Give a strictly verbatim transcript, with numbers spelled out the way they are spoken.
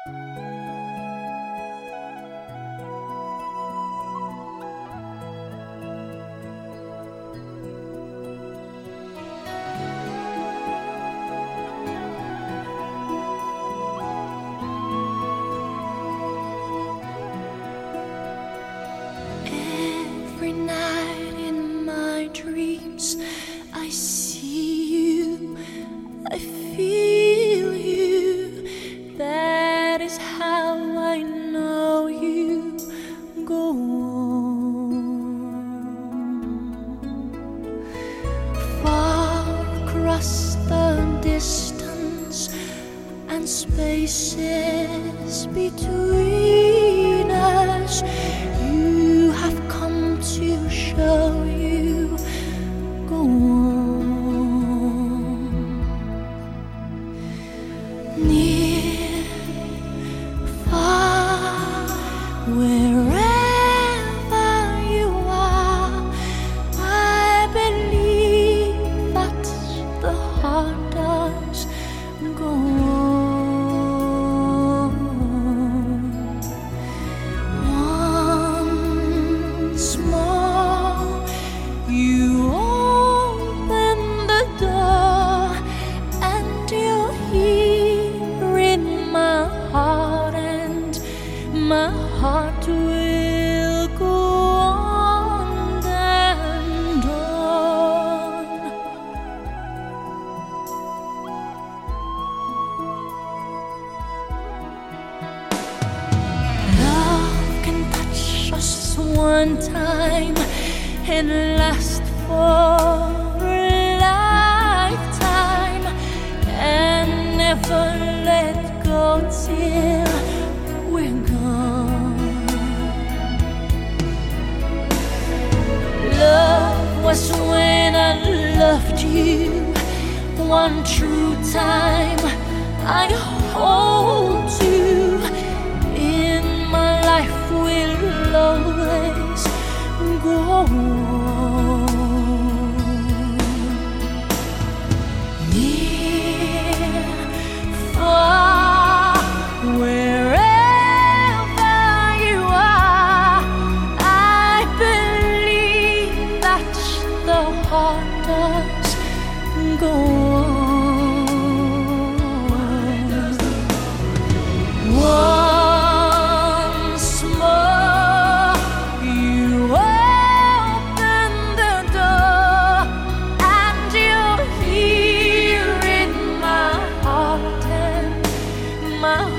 Every night in my dreams, I see you, I feel you. That is how I know you. Go on. Far across the distance and spaces between us, you have come to show you. Go on. Near, far, wherever you are, I believe that the heart does. Go on. Once more, you open the door, and you're here in my heart, and my heart will go on and on. Love can touch us one time and last for a lifetime, and never let go till we're gone. Love was when I loved you one true time. I hold you in my life, will always go on. Near, far, wherever you are, I believe that the heart does go on. Once more, you open the door, and you're here in my heart, and my